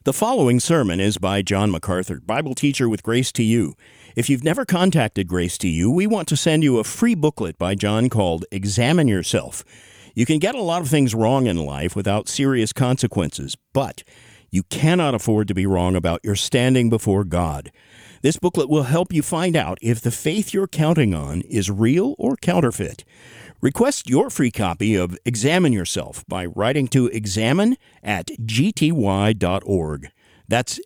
The following sermon is by John MacArthur, Bible teacher with Grace to You. If you've never contacted Grace to You, we want to send you a free booklet by John called Examine Yourself. You can get a lot of things wrong in life without serious consequences, but you cannot afford to be wrong about your standing before God. This booklet will help you find out if the faith you're counting on is real or counterfeit. Request your free copy of Examine Yourself by writing to examine@gty.org. That's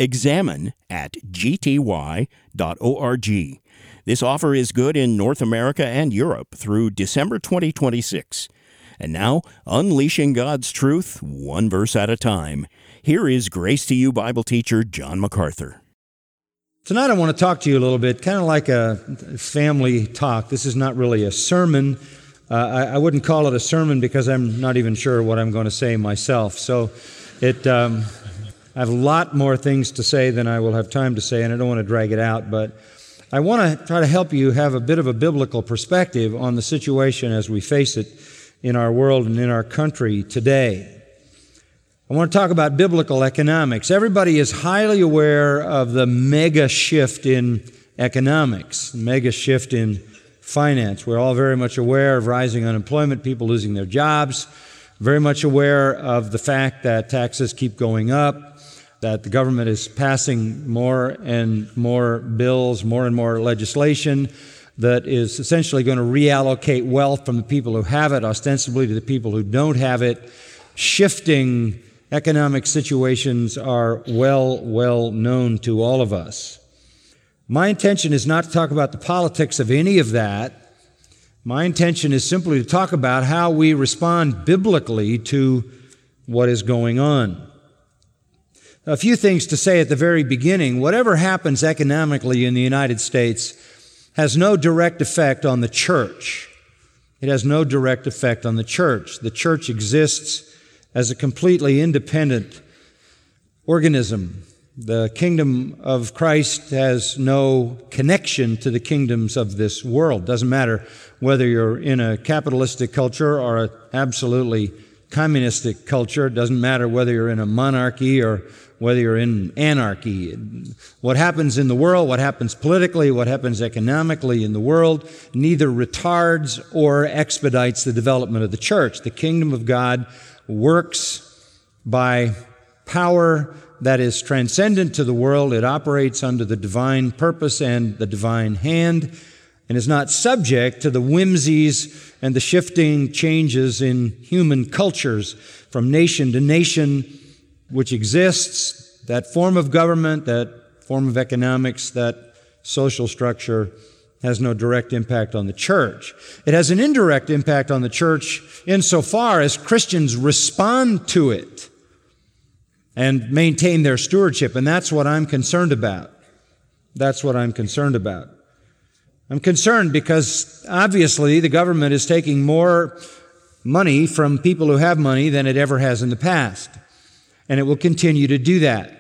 examine@gty.org. This offer is good in North America and Europe through December 2026. And now, unleashing God's truth, one verse at a time. Here is Grace to You Bible teacher John MacArthur. Tonight I want to talk to you a little bit, kind of like a family talk. This is not really a sermon. I wouldn't call it a sermon because I'm not even sure what I'm going to say myself. So I have a lot more things to say than I will have time to say, and I don't want to drag it out. But I want to try to help you have a bit of a biblical perspective on the situation as we face it in our world and in our country today. I want to talk about biblical economics. Everybody is highly aware of the mega shift in economics, mega shift in finance. We're all very much aware of rising unemployment, people losing their jobs, very much aware of the fact that taxes keep going up, that the government is passing more and more bills, more and more legislation that is essentially going to reallocate wealth from the people who have it, ostensibly to the people who don't have it. Shifting economic situations are well known to all of us. My intention is not to talk about the politics of any of that. My intention is simply to talk about how we respond biblically to what is going on. A few things to say at the very beginning. Whatever happens economically in the United States has no direct effect on the church. It has no direct effect on the church. The church exists as a completely independent organism. The kingdom of Christ has no connection to the kingdoms of this world. Doesn't matter whether you're in a capitalistic culture or an absolutely communistic culture. It doesn't matter whether you're in a monarchy or whether you're in anarchy. What happens in the world, what happens politically, what happens economically in the world, neither retards or expedites the development of the church. The kingdom of God works by power that is transcendent to the world. It operates under the divine purpose and the divine hand, and is not subject to the whimsies and the shifting changes in human cultures from nation to nation, which exists. That form of government, that form of economics, that social structure has no direct impact on the church. It has an indirect impact on the church insofar as Christians respond to it and maintain their stewardship. And that's what I'm concerned about. That's what I'm concerned about. I'm concerned because obviously the government is taking more money from people who have money than it ever has in the past. And it will continue to do that.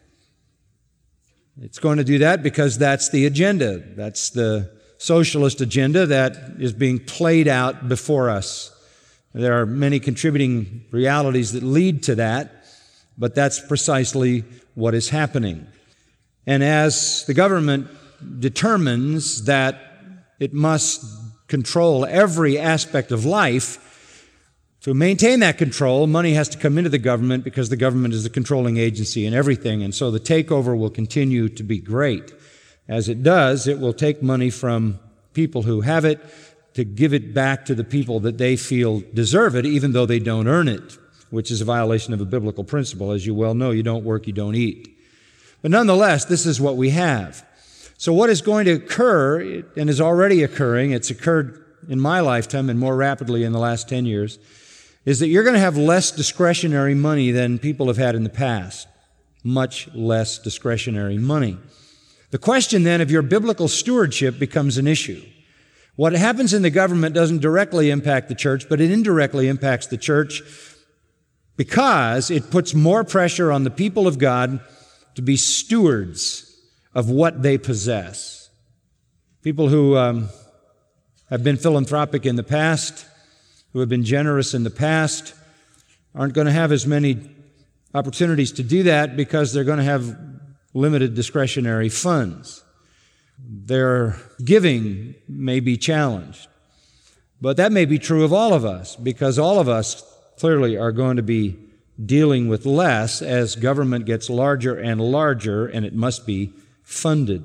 It's going to do that because that's the agenda. That's the socialist agenda that is being played out before us. There are many contributing realities that lead to that. But that's precisely what is happening. And as the government determines that it must control every aspect of life, to maintain that control, money has to come into the government because the government is the controlling agency in everything. And so the takeover will continue to be great. As it does, it will take money from people who have it to give it back to the people that they feel deserve it, even though they don't earn it, which is a violation of a biblical principle. As you well know, you don't work, you don't eat. But nonetheless, this is what we have. So what is going to occur, and is already occurring, it's occurred in my lifetime and more rapidly in the last 10 years, is that you're going to have less discretionary money than people have had in the past. Much less discretionary money. The question then of your biblical stewardship becomes an issue. What happens in the government doesn't directly impact the church, but it indirectly impacts the church because it puts more pressure on the people of God to be stewards of what they possess. People who have been philanthropic in the past, who have been generous in the past, aren't going to have as many opportunities to do that because they're going to have limited discretionary funds. Their giving may be challenged. But that may be true of all of us, because all of us clearly are going to be dealing with less as government gets larger and larger, and it must be funded.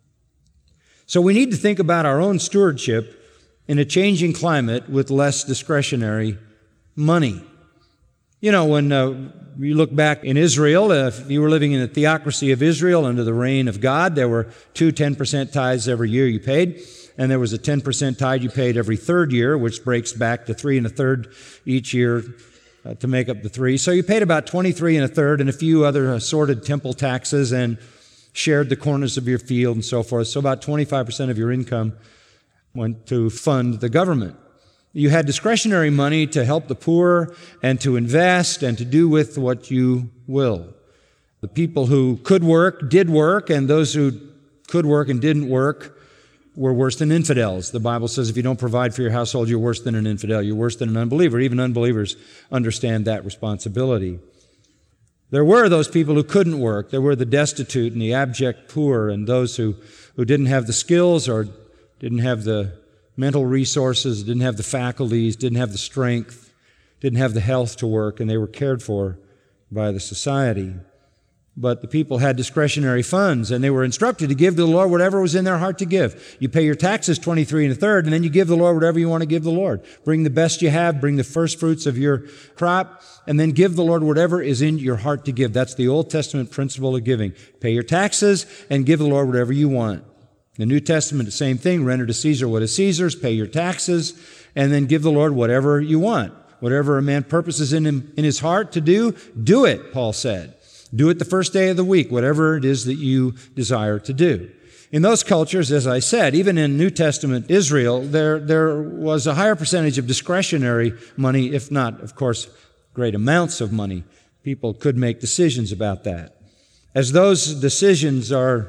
So we need to think about our own stewardship in a changing climate with less discretionary money. You know, when you look back in Israel, if you were living in the theocracy of Israel under the reign of God, there were 2 10% tithes every year you paid, and there was a 10% tithe you paid every third year, which breaks back to 3 1/3 each year to make up the 3. So you paid about 23 1/3 and a few other assorted temple taxes and shared the corners of your field and so forth. So about 25% of your income went to fund the government. You had discretionary money to help the poor and to invest and to do with what you will. The people who could work did work, and those who could work and didn't work were worse than infidels. The Bible says if you don't provide for your household, you're worse than an infidel. You're worse than an unbeliever. Even unbelievers understand that responsibility. There were those people who couldn't work. There were the destitute and the abject poor and those who didn't have the skills or didn't have the mental resources, didn't have the faculties, didn't have the strength, didn't have the health to work, and they were cared for by the society. But the people had discretionary funds, and they were instructed to give to the Lord whatever was in their heart to give. You pay your taxes 23 1/3, and then you give the Lord whatever you want to give the Lord. Bring the best you have, bring the first fruits of your crop, and then give the Lord whatever is in your heart to give. That's the Old Testament principle of giving. Pay your taxes and give the Lord whatever you want. The New Testament, the same thing. Render to Caesar what is Caesar's, pay your taxes, and then give the Lord whatever you want. Whatever a man purposes in his heart to do it, Paul said. Do it the first day of the week, whatever it is that you desire to do. In those cultures, as I said, even in New Testament Israel, there was a higher percentage of discretionary money, if not, of course, great amounts of money. People could make decisions about that. As those decisions are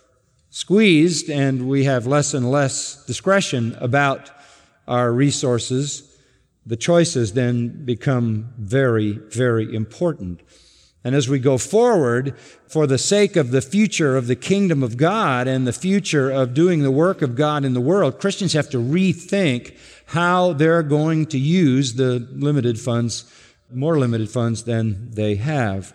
squeezed and we have less and less discretion about our resources, the choices then become very, very important. And as we go forward, for the sake of the future of the kingdom of God and the future of doing the work of God in the world, Christians have to rethink how they're going to use the limited funds, more limited funds than they have.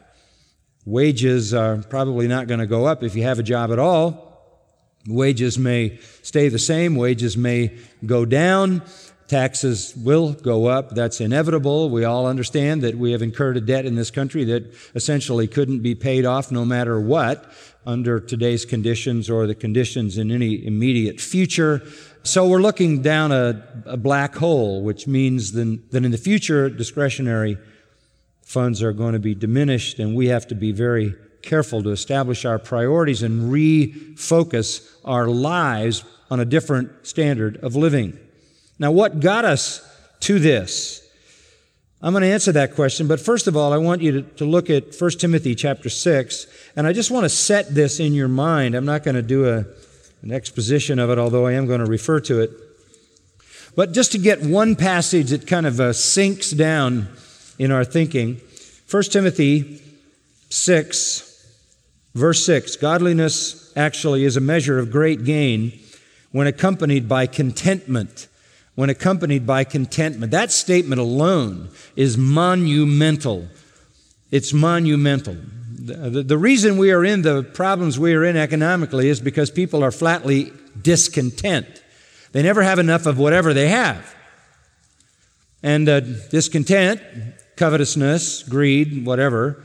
Wages are probably not going to go up if you have a job at all. Wages may stay the same. Wages may go down. Taxes will go up. That's inevitable. We all understand that we have incurred a debt in this country that essentially couldn't be paid off no matter what under today's conditions or the conditions in any immediate future. So we're looking down a black hole, which means that in the future, discretionary funds are going to be diminished, and we have to be very careful to establish our priorities and refocus our lives on a different standard of living. Now, what got us to this? I'm going to answer that question, but first of all, I want you to look at 1 Timothy chapter 6, and I just want to set this in your mind. I'm not going to do an exposition of it, although I am going to refer to it. But just to get one passage that kind of sinks down in our thinking, 1 Timothy 6, verse 6, godliness actually is a measure of great gain when accompanied by contentment. When accompanied by contentment. That statement alone is monumental. It's monumental. The reason we are in the problems we are in economically is because people are flatly discontent. They never have enough of whatever they have. And discontent, covetousness, greed, whatever,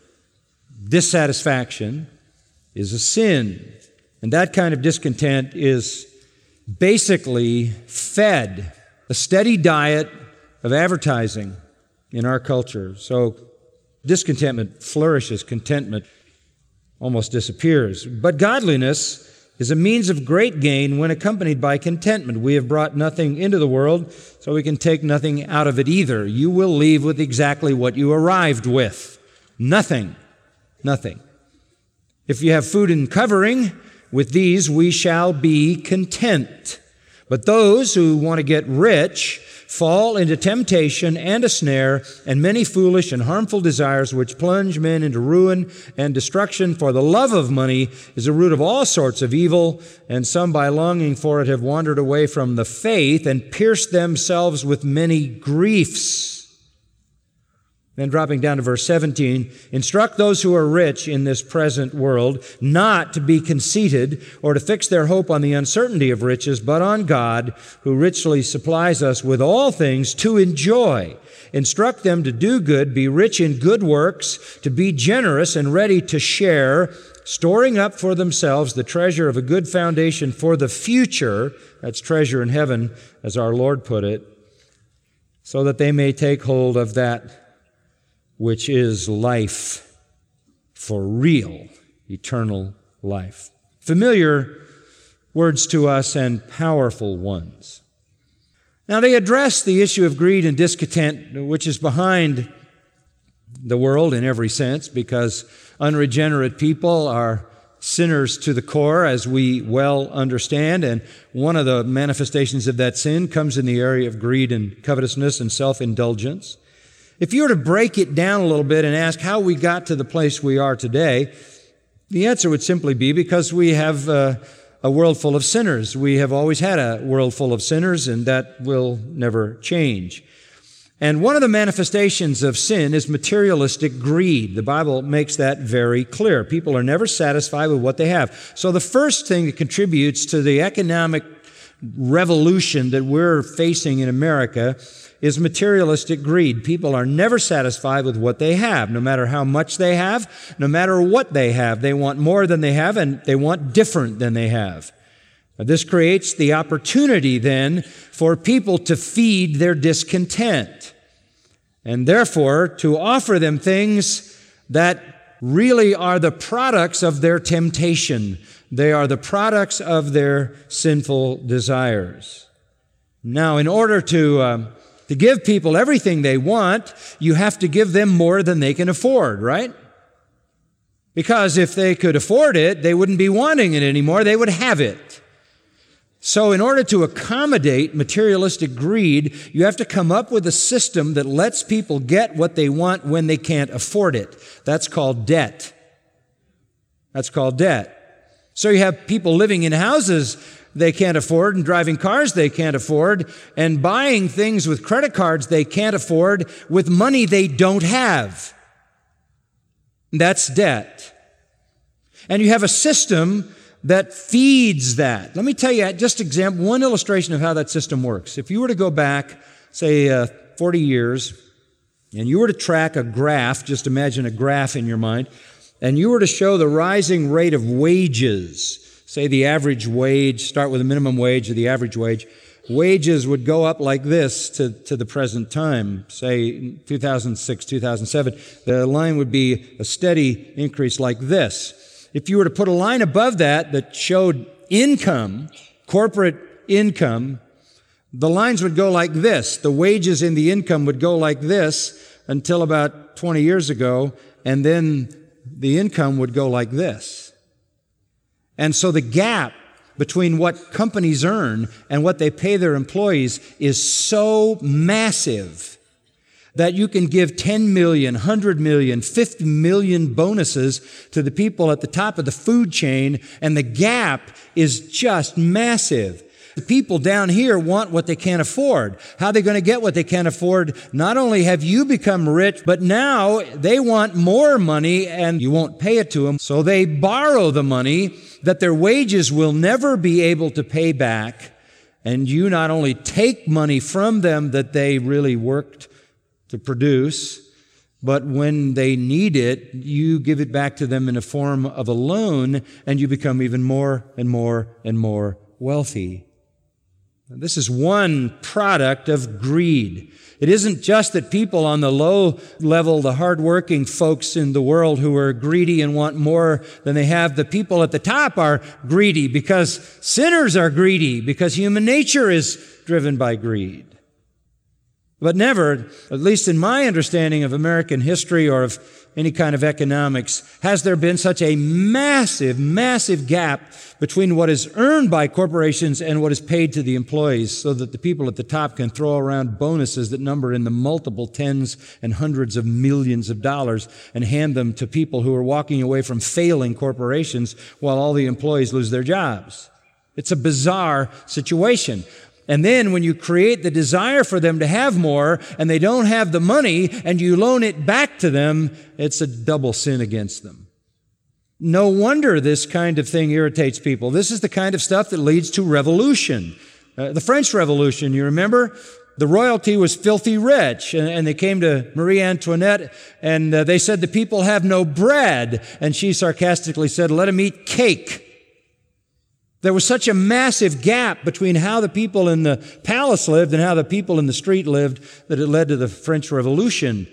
dissatisfaction is a sin. And that kind of discontent is basically fed a steady diet of advertising in our culture. So discontentment flourishes, contentment almost disappears. But godliness is a means of great gain when accompanied by contentment. We have brought nothing into the world, so we can take nothing out of it either. You will leave with exactly what you arrived with. Nothing. Nothing. If you have food and covering, with these we shall be content. But those who want to get rich fall into temptation and a snare and many foolish and harmful desires which plunge men into ruin and destruction. For the love of money is the root of all sorts of evil, and some by longing for it have wandered away from the faith and pierced themselves with many griefs. Then dropping down to verse 17, instruct those who are rich in this present world not to be conceited or to fix their hope on the uncertainty of riches, but on God, who richly supplies us with all things to enjoy. Instruct them to do good, be rich in good works, to be generous and ready to share, storing up for themselves the treasure of a good foundation for the future, that's treasure in heaven, as our Lord put it, so that they may take hold of that which is life for real, eternal life. Familiar words to us and powerful ones. Now, they address the issue of greed and discontent, which is behind the world in every sense, because unregenerate people are sinners to the core, as we well understand, and one of the manifestations of that sin comes in the area of greed and covetousness and self-indulgence. If you were to break it down a little bit and ask how we got to the place we are today, the answer would simply be because we have a world full of sinners. We have always had a world full of sinners, and that will never change. And one of the manifestations of sin is materialistic greed. The Bible makes that very clear. People are never satisfied with what they have. So the first thing that contributes to the economic revolution that we're facing in America is materialistic greed. People are never satisfied with what they have, no matter how much they have, no matter what they have. They want more than they have, and they want different than they have. This creates the opportunity then for people to feed their discontent, and therefore to offer them things that really are the products of their temptation. They are the products of their sinful desires. Now, in order to give people everything they want, you have to give them more than they can afford, right? Because if they could afford it, they wouldn't be wanting it anymore. They would have it. So in order to accommodate materialistic greed, you have to come up with a system that lets people get what they want when they can't afford it. That's called debt. That's called debt. So you have people living in houses they can't afford, and driving cars they can't afford, and buying things with credit cards they can't afford with money they don't have. That's debt. And you have a system that feeds that. Let me tell you, just one illustration of how that system works. If you were to go back, say, 40 years, and you were to track a graph, just imagine a graph in your mind, and you were to show the rising rate of wages, say the average wage, start with a minimum wage or the average wage, wages would go up like this to the present time, say 2006, 2007. The line would be a steady increase like this. If you were to put a line above that showed income, corporate income, the lines would go like this. The wages and the income would go like this until about 20 years ago, and then the income would go like this. And so the gap between what companies earn and what they pay their employees is so massive that you can give 10 million, 100 million, 50 million bonuses to the people at the top of the food chain, and the gap is just massive. The people down here want what they can't afford. How are they going to get what they can't afford? Not only have you become rich, but now they want more money and you won't pay it to them. So they borrow the money that their wages will never be able to pay back. And you not only take money from them that they really worked to produce, but when they need it, you give it back to them in a form of a loan, and you become even more and more and more wealthy. This is one product of greed. It isn't just that people on the low level, the hardworking folks in the world who are greedy and want more than they have. The people at the top are greedy because sinners are greedy, because human nature is driven by greed. But never, at least in my understanding of American history or of any kind of economics, has there been such a massive, massive gap between what is earned by corporations and what is paid to the employees, so that the people at the top can throw around bonuses that number in the multiple tens and hundreds of millions of dollars and hand them to people who are walking away from failing corporations while all the employees lose their jobs. It's a bizarre situation. And then when you create the desire for them to have more and they don't have the money and you loan it back to them, it's a double sin against them. No wonder this kind of thing irritates people. This is the kind of stuff that leads to revolution. The French Revolution, you remember? The royalty was filthy rich, and they came to Marie Antoinette, and they said, the people have no bread. And she sarcastically said, let them eat cake. There was such a massive gap between how the people in the palace lived and how the people in the street lived that it led to the French Revolution.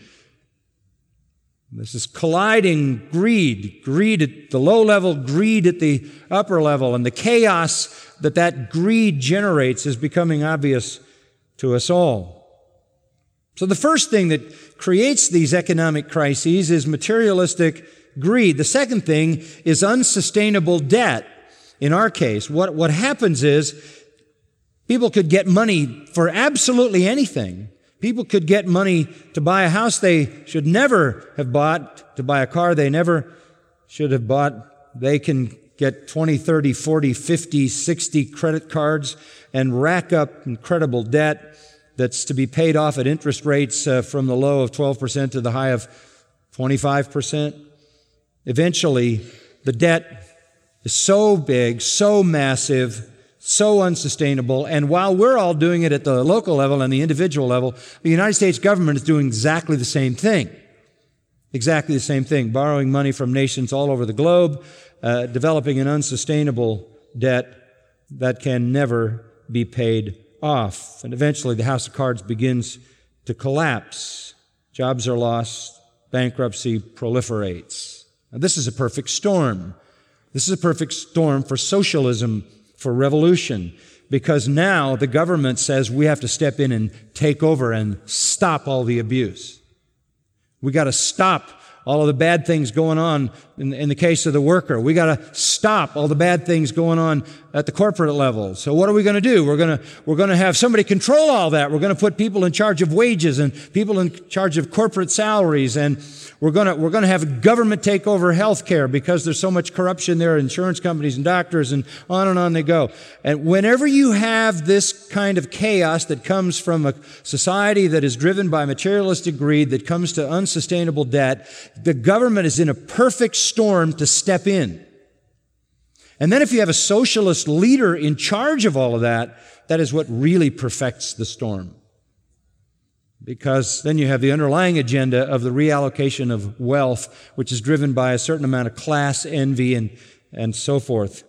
This is colliding greed at the low level, greed at the upper level, and the chaos that greed generates is becoming obvious to us all. So the first thing that creates these economic crises is materialistic greed. The second thing is unsustainable debt. In our case, what happens is people could get money for absolutely anything. People could get money to buy a house they should never have bought, to buy a car they never should have bought. They can get 20, 30, 40, 50, 60 credit cards and rack up incredible debt that's to be paid off at interest rates from the low of 12% to the high of 25%. Eventually, the debt is so big, so massive, so unsustainable, and while we're all doing it at the local level and the individual level, the United States government is doing exactly the same thing. Exactly the same thing, borrowing money from nations all over the globe, developing an unsustainable debt that can never be paid off. And eventually the house of cards begins to collapse. Jobs are lost, bankruptcy proliferates. Now, this is a perfect storm. This is a perfect storm for socialism, for revolution, because now the government says we have to step in and take over and stop all the abuse. We got to stop all of the bad things going on in the case of the worker. We got to stop all the bad things going on at the corporate level. So what are we going to do? We're going to have somebody control all that. We're going to put people in charge of wages and people in charge of corporate salaries, and we're going to have government take over healthcare because there's so much corruption there, insurance companies and doctors, and on they go. And whenever you have this kind of chaos that comes from a society that is driven by materialistic greed, that comes to unsustainable debt, the government is in a perfect storm to step in. And then if you have a socialist leader in charge of all of that, that is what really perfects the storm. Because then you have the underlying agenda of the reallocation of wealth, which is driven by a certain amount of class envy and so forth.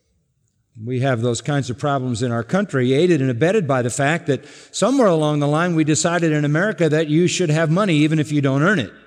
We have those kinds of problems in our country, aided and abetted by the fact that somewhere along the line we decided in America that you should have money even if you don't earn it.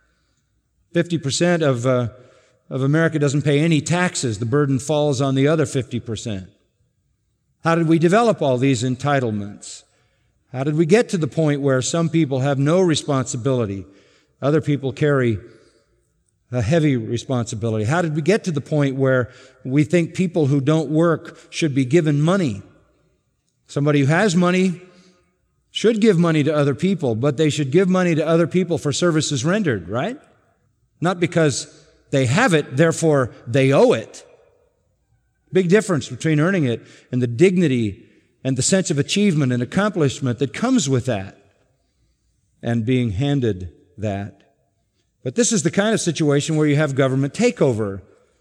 50% of America doesn't pay any taxes. The burden falls on the other 50%. How did we develop all these entitlements? How did we get to the point where some people have no responsibility? Other people carry a heavy responsibility. How did we get to the point where we think people who don't work should be given money? Somebody who has money should give money to other people, but they should give money to other people for services rendered, right? Not because they have it, therefore they owe it. Big difference between earning it and the dignity and the sense of achievement and accomplishment that comes with that and being handed that. But this is the kind of situation where you have government takeover.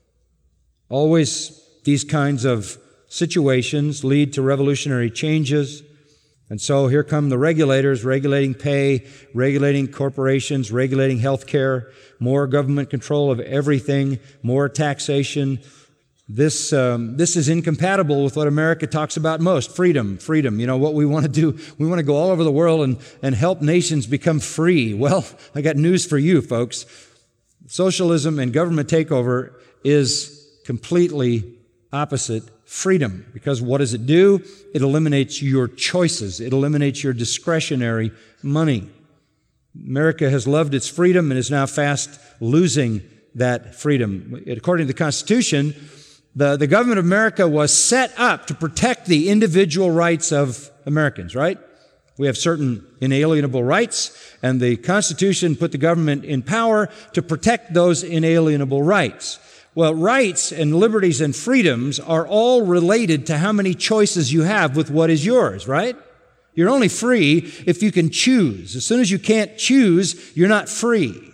Always these kinds of situations lead to revolutionary changes. And so here come the regulators regulating pay, regulating corporations, regulating healthcare, more government control of everything, more taxation. This is incompatible with what America talks about most, freedom. You know, what we want to do, we want to go all over the world and help nations become free. Well, I got news for you, folks. Socialism and government takeover is completely opposite freedom. Because what does it do? It eliminates your choices. It eliminates your discretionary money. America has loved its freedom and is now fast losing that freedom. According to the Constitution, the government of America was set up to protect the individual rights of Americans, right? We have certain inalienable rights, and the Constitution put the government in power to protect those inalienable rights. Well, rights and liberties and freedoms are all related to how many choices you have with what is yours, right? You're only free if you can choose. As soon as you can't choose, you're not free.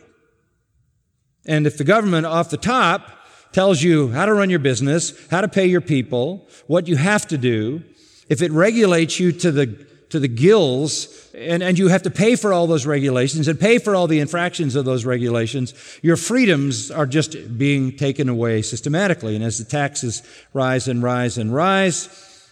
And if the government off the top tells you how to run your business, how to pay your people, what you have to do, if it regulates you to the gills, and you have to pay for all those regulations and pay for all the infractions of those regulations, your freedoms are just being taken away systematically. And as the taxes rise and rise and rise,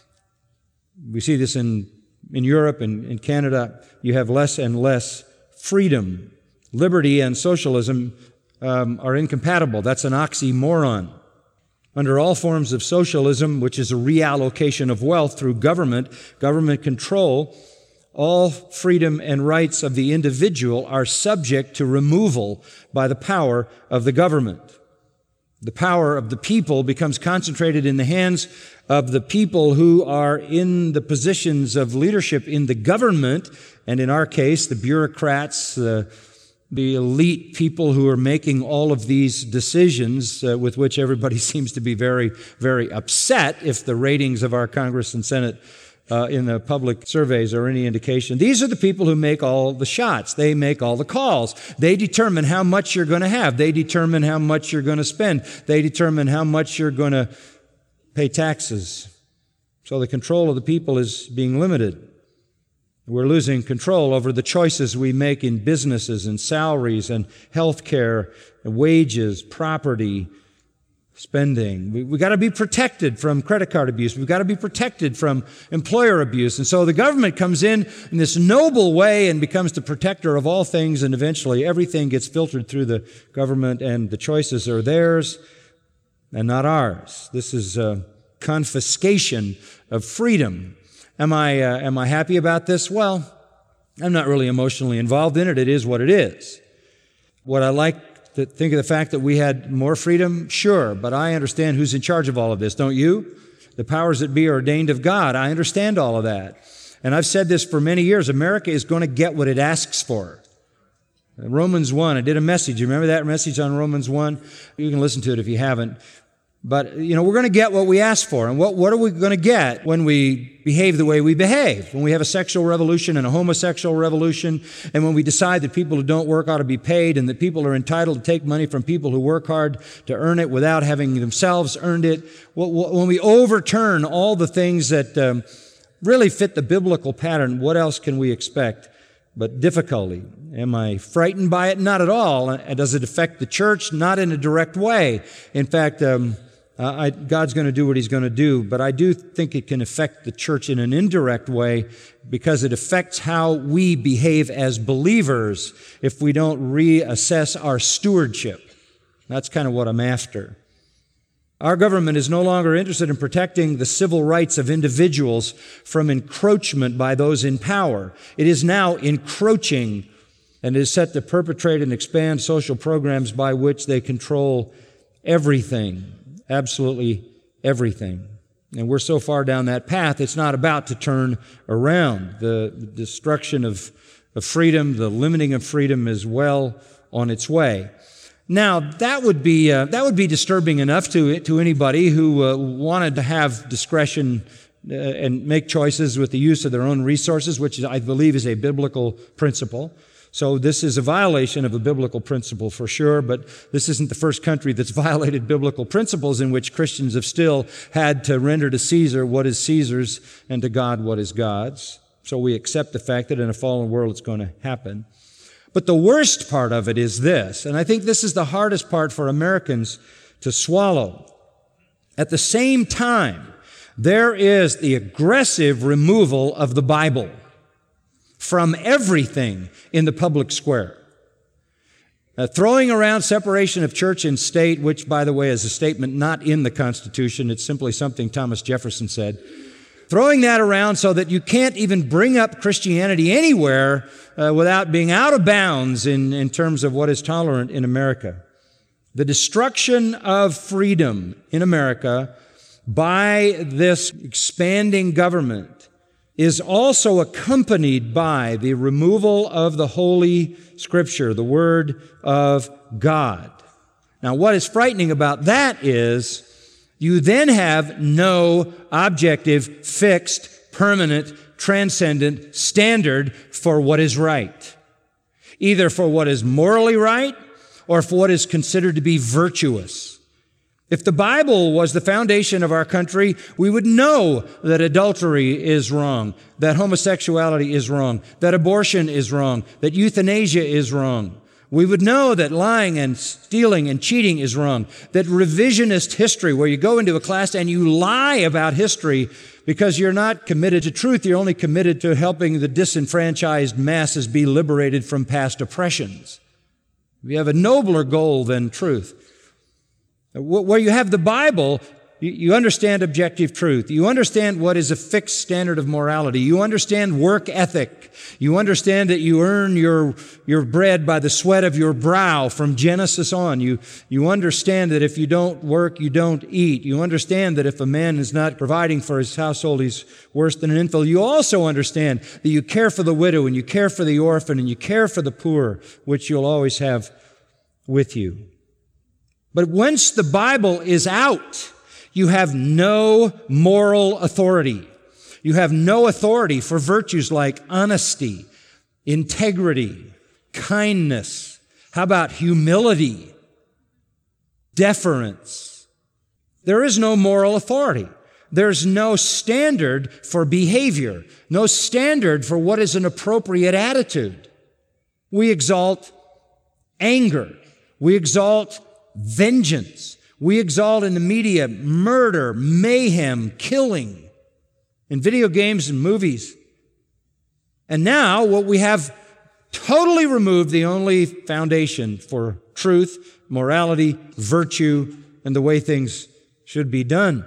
we see this in Europe and in Canada, you have less and less freedom. Liberty and socialism are incompatible. That's an oxymoron. Under all forms of socialism, which is a reallocation of wealth through government control, all freedom and rights of the individual are subject to removal by the power of the government. The power of the people becomes concentrated in the hands of the people who are in the positions of leadership in the government, and in our case, the bureaucrats, the elite people who are making all of these decisions with which everybody seems to be very, very upset if the ratings of our Congress and Senate in the public surveys are any indication. These are the people who make all the shots. They make all the calls. They determine how much you're going to have. They determine how much you're going to spend. They determine how much you're going to pay taxes. So the control of the people is being limited. We're losing control over the choices we make in businesses and salaries and health care, wages, property, spending. We've got to be protected from credit card abuse. We've got to be protected from employer abuse. And so the government comes in this noble way and becomes the protector of all things, and eventually everything gets filtered through the government and the choices are theirs and not ours. This is a confiscation of freedom. Am I happy about this? Well, I'm not really emotionally involved in it. It is what it is. Would I like to think of the fact that we had more freedom? Sure, but I understand who's in charge of all of this, don't you? The powers that be are ordained of God. I understand all of that. And I've said this for many years. America is going to get what it asks for. Romans 1, I did a message. You remember that message on Romans 1? You can listen to it if you haven't. But, we're going to get what we ask for. And what are we going to get when we behave the way we behave? When we have a sexual revolution and a homosexual revolution, and when we decide that people who don't work ought to be paid, and that people are entitled to take money from people who work hard to earn it without having themselves earned it, when we overturn all the things that really fit the biblical pattern, what else can we expect but difficulty? Am I frightened by it? Not at all. Does it affect the church? Not in a direct way. In fact, God's going to do what He's going to do, but I do think it can affect the church in an indirect way because it affects how we behave as believers if we don't reassess our stewardship. That's kind of what I'm after. Our government is no longer interested in protecting the civil rights of individuals from encroachment by those in power. It is now encroaching and is set to perpetrate and expand social programs by which they control everything. Absolutely everything. And we're so far down that path, it's not about to turn around. The destruction of freedom, the limiting of freedom is well on its way. Now, that would be disturbing enough to anybody who wanted to have discretion and make choices with the use of their own resources, which I believe is a biblical principle. So this is a violation of a biblical principle for sure, but this isn't the first country that's violated biblical principles in which Christians have still had to render to Caesar what is Caesar's and to God what is God's. So we accept the fact that in a fallen world it's going to happen. But the worst part of it is this, and I think this is the hardest part for Americans to swallow. At the same time, there is the aggressive removal of the Bible from everything in the public square. Throwing around separation of church and state, which, by the way, is a statement not in the Constitution. It's simply something Thomas Jefferson said. Throwing that around so that you can't even bring up Christianity anywhere without being out of bounds in terms of what is tolerant in America. The destruction of freedom in America by this expanding government is also accompanied by the removal of the Holy Scripture, the Word of God. Now, what is frightening about that is you then have no objective, fixed, permanent, transcendent standard for what is right, either for what is morally right or for what is considered to be virtuous. If the Bible was the foundation of our country, we would know that adultery is wrong, that homosexuality is wrong, that abortion is wrong, that euthanasia is wrong. We would know that lying and stealing and cheating is wrong, that revisionist history, where you go into a class and you lie about history because you're not committed to truth, you're only committed to helping the disenfranchised masses be liberated from past oppressions. We have a nobler goal than truth. Where you have the Bible, you understand objective truth. You understand what is a fixed standard of morality. You understand work ethic. You understand that you earn your bread by the sweat of your brow from Genesis on. You understand that if you don't work, you don't eat. You understand that if a man is not providing for his household, he's worse than an infidel. You also understand that you care for the widow and you care for the orphan and you care for the poor, which you'll always have with you. But once the Bible is out, you have no moral authority. You have no authority for virtues like honesty, integrity, kindness. How about humility, deference? There is no moral authority. There's no standard for behavior, no standard for what is an appropriate attitude. We exalt anger. We exalt vengeance. We exalt in the media murder, mayhem, killing, in video games and movies. And now what we have totally removed the only foundation for truth, morality, virtue, and the way things should be done.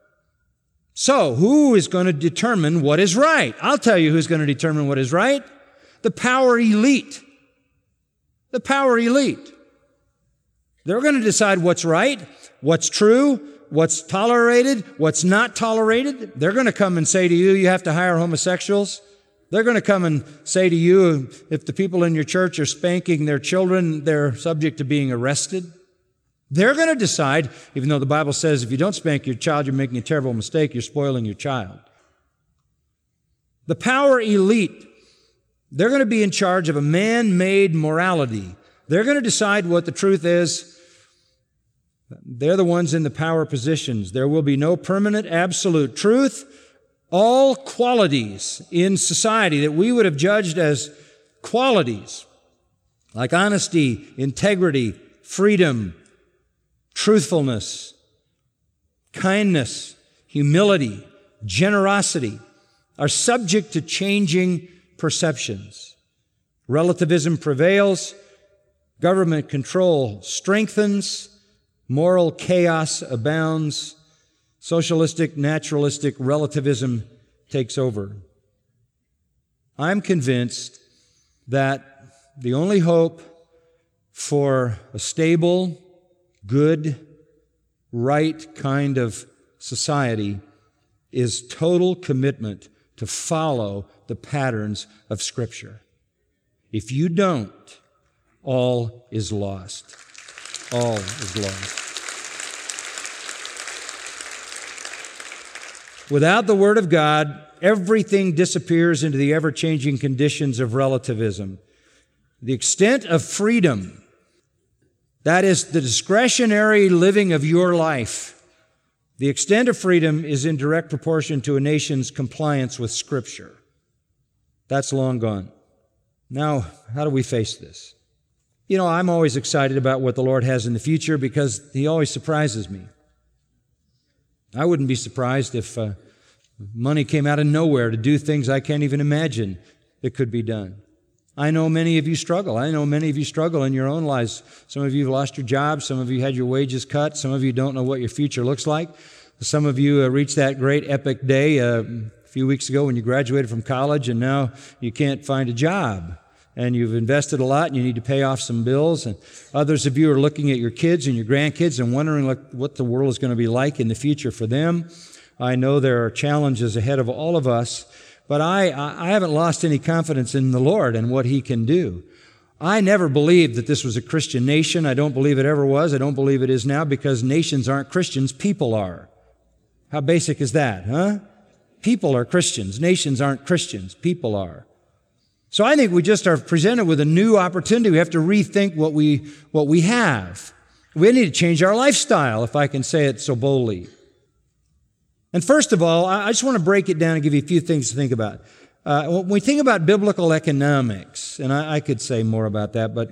So, who is going to determine what is right? I'll tell you who's going to determine what is right. The power elite. The power elite. They're going to decide what's right, what's true, what's tolerated, what's not tolerated. They're going to come and say to you, you have to hire homosexuals. They're going to come and say to you, if the people in your church are spanking their children, they're subject to being arrested. They're going to decide, even though the Bible says if you don't spank your child, you're making a terrible mistake, you're spoiling your child. The power elite, they're going to be in charge of a man-made morality. They're going to decide what the truth is. They're the ones in the power positions. There will be no permanent absolute truth. All qualities in society that we would have judged as qualities, like honesty, integrity, freedom, truthfulness, kindness, humility, generosity, are subject to changing perceptions. Relativism prevails. Government control strengthens. Moral chaos abounds. Socialistic, naturalistic relativism takes over. I'm convinced that the only hope for a stable, good, right kind of society is total commitment to follow the patterns of Scripture. If you don't, all is lost. All is lost. Without the Word of God, everything disappears into the ever-changing conditions of relativism. The extent of freedom, that is the discretionary living of your life, the extent of freedom is in direct proportion to a nation's compliance with Scripture. That's long gone. Now, how do we face this? You know, I'm always excited about what the Lord has in the future because He always surprises me. I wouldn't be surprised if money came out of nowhere to do things I can't even imagine that could be done. I know many of you struggle. I know many of you struggle in your own lives. Some of you have lost your jobs. Some of you had your wages cut. Some of you don't know what your future looks like. Some of you reached that great epic day a few weeks ago when you graduated from college, and now you can't find a job. And you've invested a lot, and you need to pay off some bills. And others of you are looking at your kids and your grandkids and wondering what the world is going to be like in the future for them. I know there are challenges ahead of all of us, but I haven't lost any confidence in the Lord and what He can do. I never believed that this was a Christian nation. I don't believe it ever was. I don't believe it is now, because nations aren't Christians, people are. How basic is that, huh? People are Christians. Nations aren't Christians, people are. So I think we just are presented with a new opportunity. We have to rethink what we have. We need to change our lifestyle, if I can say it so boldly. And first of all, I just want to break it down and give you a few things to think about. When we think about biblical economics, and I could say more about that, but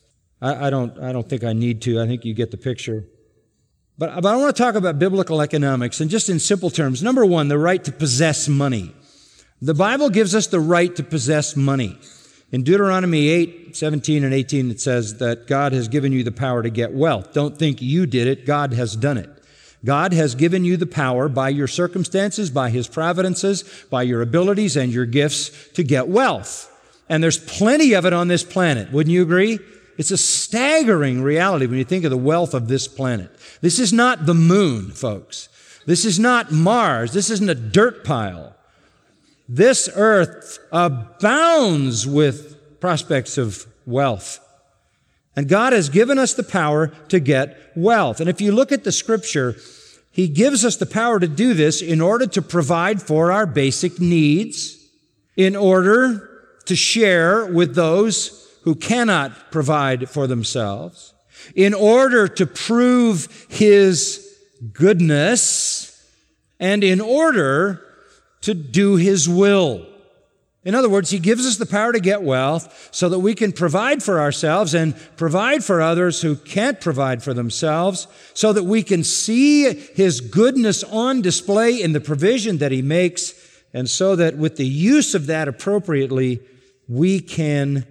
I don't think I need to. I think you get the picture. But I want to talk about biblical economics, and just in simple terms. Number one, the right to possess money. The Bible gives us the right to possess money. In Deuteronomy 8:17 and 18, it says that God has given you the power to get wealth. Don't think you did it. God has done it. God has given you the power by your circumstances, by His providences, by your abilities and your gifts to get wealth. And there's plenty of it on this planet. Wouldn't you agree? It's a staggering reality when you think of the wealth of this planet. This is not the moon, folks. This is not Mars. This isn't a dirt pile. This earth abounds with prospects of wealth. And God has given us the power to get wealth. And if you look at the Scripture, He gives us the power to do this in order to provide for our basic needs, in order to share with those who cannot provide for themselves, in order to prove His goodness, and in order to do His will. In other words, He gives us the power to get wealth so that we can provide for ourselves and provide for others who can't provide for themselves, so that we can see His goodness on display in the provision that He makes, and so that with the use of that appropriately, we can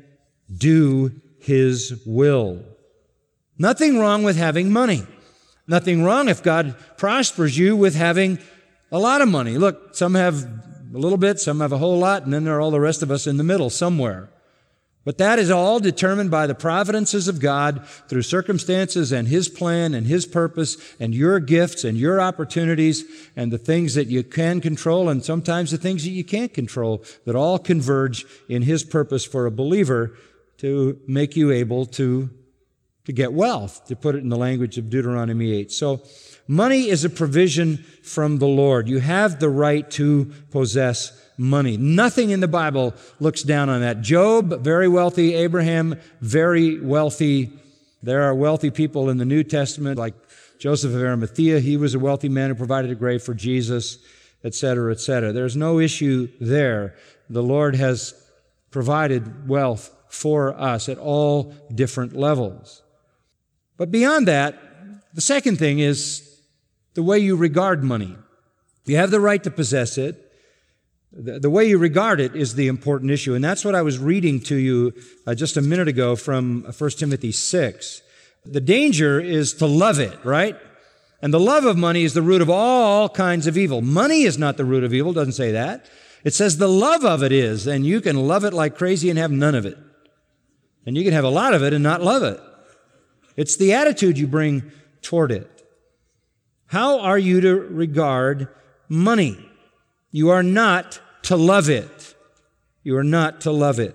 do His will. Nothing wrong with having money. Nothing wrong if God prospers you with having a lot of money. Look, some have a little bit, some have a whole lot, and then there are all the rest of us in the middle somewhere. But that is all determined by the providences of God through circumstances and His plan and His purpose and your gifts and your opportunities and the things that you can control and sometimes the things that you can't control, that all converge in His purpose for a believer to make you able to get wealth, to put it in the language of Deuteronomy 8. So money is a provision from the Lord. You have the right to possess money. Nothing in the Bible looks down on that. Job, very wealthy. Abraham, very wealthy. There are wealthy people in the New Testament, like Joseph of Arimathea. He was a wealthy man who provided a grave for Jesus, etc., etc. There's no issue there. The Lord has provided wealth for us at all different levels. But beyond that, the second thing is the way you regard money. You have the right to possess it. The way you regard it is the important issue. And that's what I was reading to you just a minute ago from 1 Timothy 6. The danger is to love it, right? And the love of money is the root of all kinds of evil. Money is not the root of evil, it doesn't say that. It says the love of it is, and you can love it like crazy and have none of it. And you can have a lot of it and not love it. It's the attitude you bring toward it. How are you to regard money? You are not to love it. You are not to love it.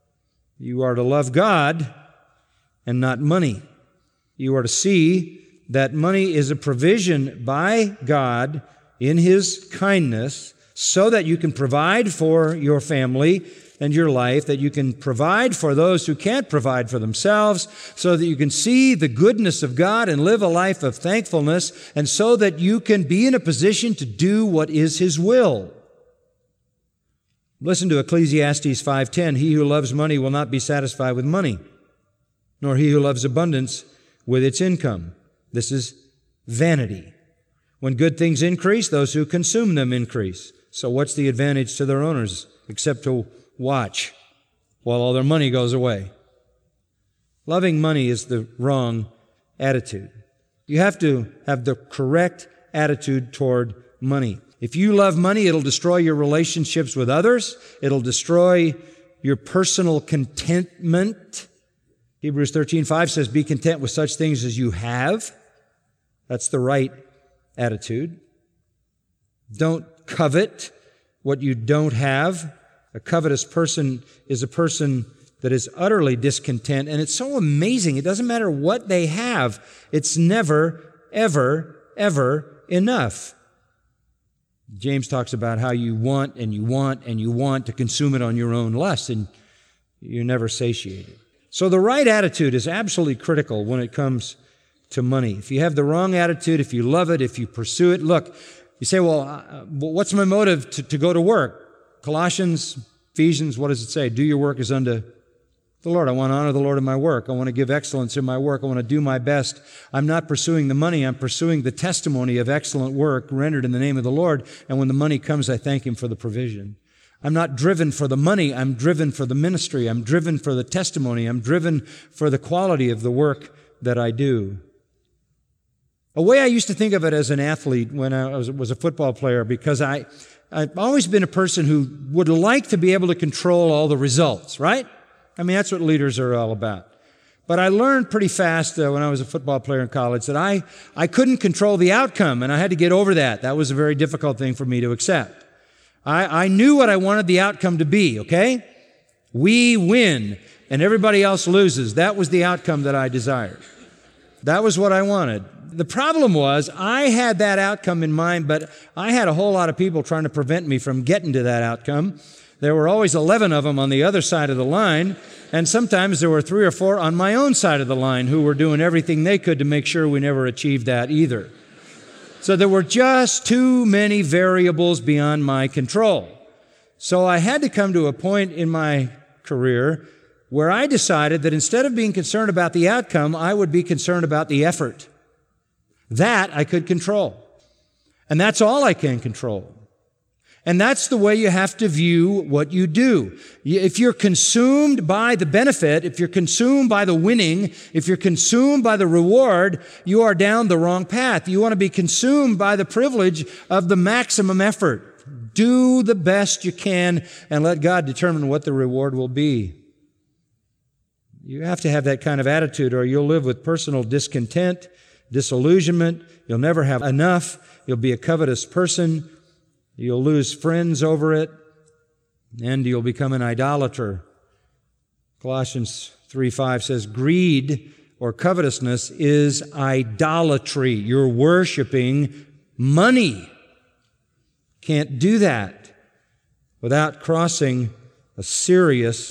You are to love God and not money. You are to see that money is a provision by God in His kindness so that you can provide for your family and your life, that you can provide for those who can't provide for themselves, so that you can see the goodness of God and live a life of thankfulness, and so that you can be in a position to do what is His will. Listen to Ecclesiastes 5:10. He who loves money will not be satisfied with money, nor he who loves abundance with its income. This is vanity. When good things increase, those who consume them increase. So what's the advantage to their owners except to watch while all their money goes away. Loving money is the wrong attitude. You have to have the correct attitude toward money. If you love money, it'll destroy your relationships with others. It'll destroy your personal contentment. Hebrews 13:5 says, be content with such things as you have. That's the right attitude. Don't covet what you don't have. A covetous person is a person that is utterly discontent, and it's so amazing. It doesn't matter what they have. It's never, ever, ever enough. James talks about how you want and you want and you want to consume it on your own lust, and you're never satiated. So the right attitude is absolutely critical when it comes to money. If you have the wrong attitude, if you love it, if you pursue it, look, you say, well, what's my motive to go to work? Colossians, Ephesians, what does it say? Do your work as unto the Lord. I want to honor the Lord in my work. I want to give excellence in my work. I want to do my best. I'm not pursuing the money. I'm pursuing the testimony of excellent work rendered in the name of the Lord. And when the money comes, I thank Him for the provision. I'm not driven for the money. I'm driven for the ministry. I'm driven for the testimony. I'm driven for the quality of the work that I do. A way I used to think of it as an athlete when I was a football player, because I've always been a person who would like to be able to control all the results, right? I mean, that's what leaders are all about. But I learned pretty fast when I was a football player in college that I couldn't control the outcome, and I had to get over that. That was a very difficult thing for me to accept. I knew what I wanted the outcome to be, okay? We win, and everybody else loses. That was the outcome that I desired. That was what I wanted. The problem was I had that outcome in mind, but I had a whole lot of people trying to prevent me from getting to that outcome. There were always 11 of them on the other side of the line, and sometimes there were 3 or 4 on my own side of the line who were doing everything they could to make sure we never achieved that either. So there were just too many variables beyond my control. So I had to come to a point in my career where I decided that instead of being concerned about the outcome, I would be concerned about the effort. That I could control. And that's all I can control. And that's the way you have to view what you do. If you're consumed by the benefit, if you're consumed by the winning, if you're consumed by the reward, you are down the wrong path. You want to be consumed by the privilege of the maximum effort. Do the best you can and let God determine what the reward will be. You have to have that kind of attitude, or you'll live with personal discontent, disillusionment. You'll never have enough. You'll be a covetous person. You'll lose friends over it, and you'll become an idolater. Colossians 3:5 says, greed or covetousness is idolatry. You're worshiping money. Can't do that without crossing a serious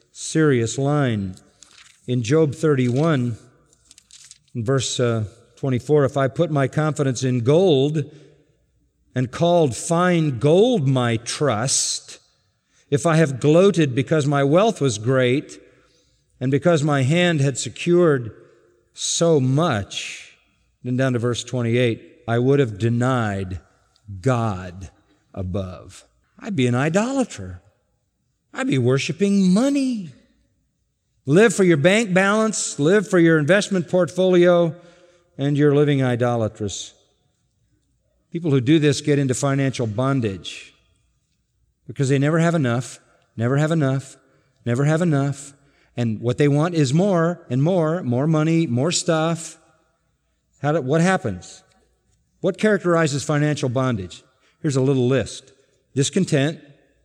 line. In Job 31, in verse 24, if I put my confidence in gold and called fine gold my trust, if I have gloated because my wealth was great and because my hand had secured so much, then down to verse 28, I would have denied God above. I'd be an idolater. I'd be worshiping money. Live for your bank balance, live for your investment portfolio, and you're living idolatrous. People who do this get into financial bondage because they never have enough, never have enough, never have enough. And what they want is more and more money, more stuff. What happens? What characterizes financial bondage? Here's a little list. Discontent.